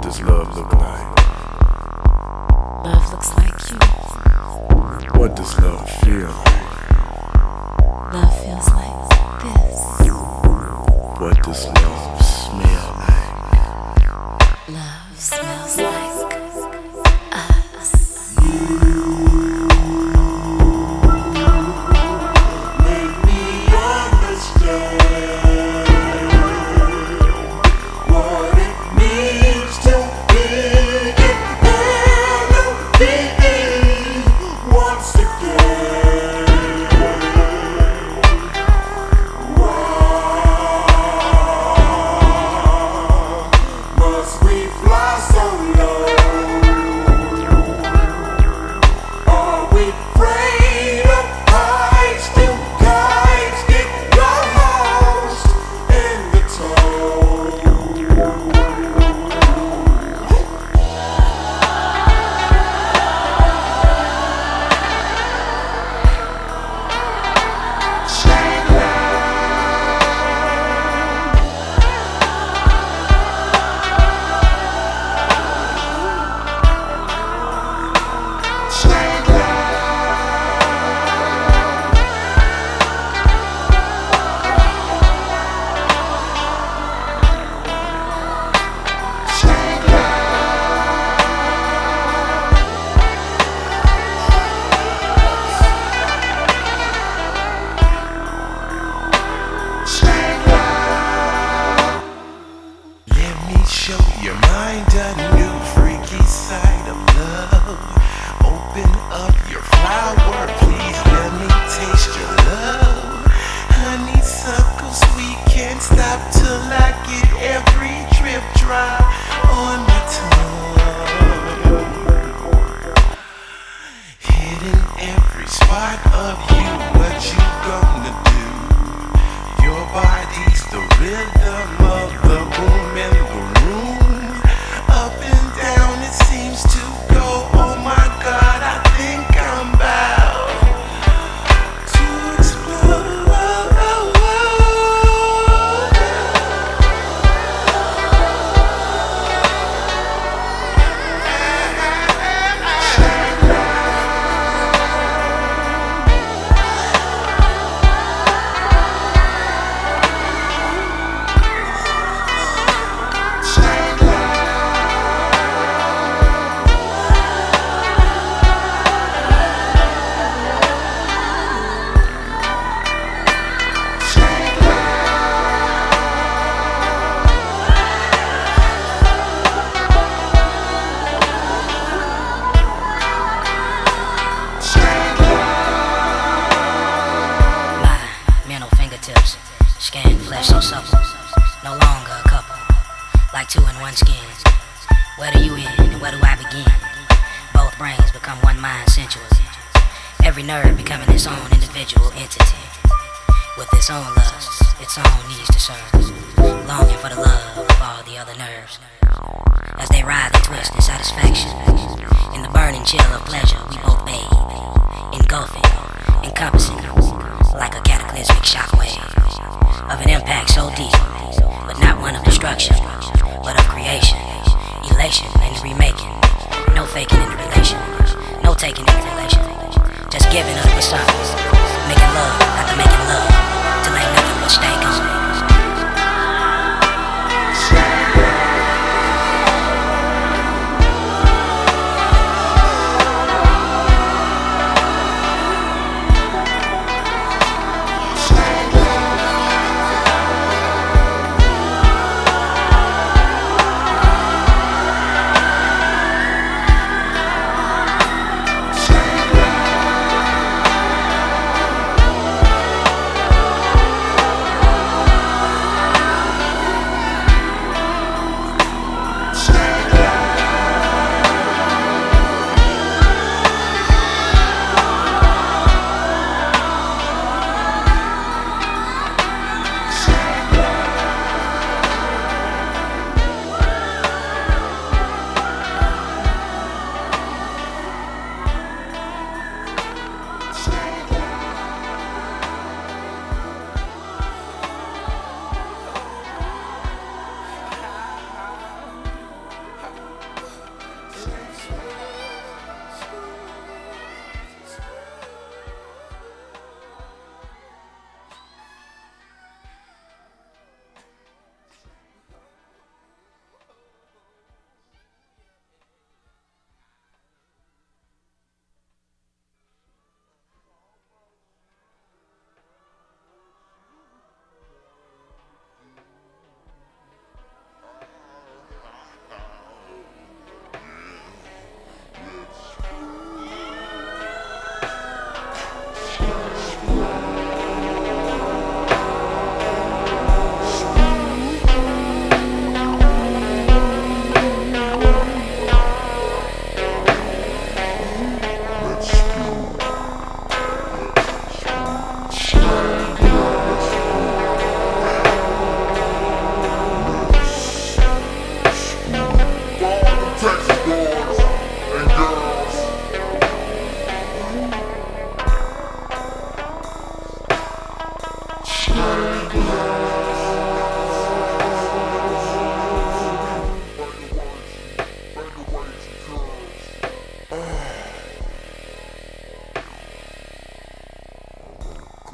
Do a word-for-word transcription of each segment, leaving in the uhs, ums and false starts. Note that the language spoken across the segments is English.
does love look like? Love looks like you. What does love feel like? Love feels like this. What does love smell like? Love smells like us. Make me understand what it means to be in once again. Why must we fly so low? Are we afraid of heights? Do kites get lost in the toe? Let me show your mind a new freaky side of love. Open up your flower, please let me taste your love. Honeysuckle sweet, can't stop till I get every drip drop on my tongue. Hidden every spot of you, what you gonna do? Your body's the rhythm of the boom in the room. Up and down it seems to go. Oh my God, I think I'm about to explode. Fingertips, scan flesh so supple, no longer a couple, like two in one skin. Where do you end and where do I begin? Both brains become one mind sensually, every nerve becoming its own individual entity, with its own lusts, its own needs to serve, longing for the love of all the other nerves. As they writhe and twist in satisfaction, in the burning chill of pleasure we both bathe, engulfing, encompassing, like a cataclysmic shockwave of an impact so deep, but not one of destruction, but of creation, elation in the remaking, no faking in the relation, no taking in the relation, just giving up the surface, making love after making love, till ain't nothing but stank on it.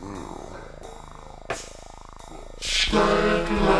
Start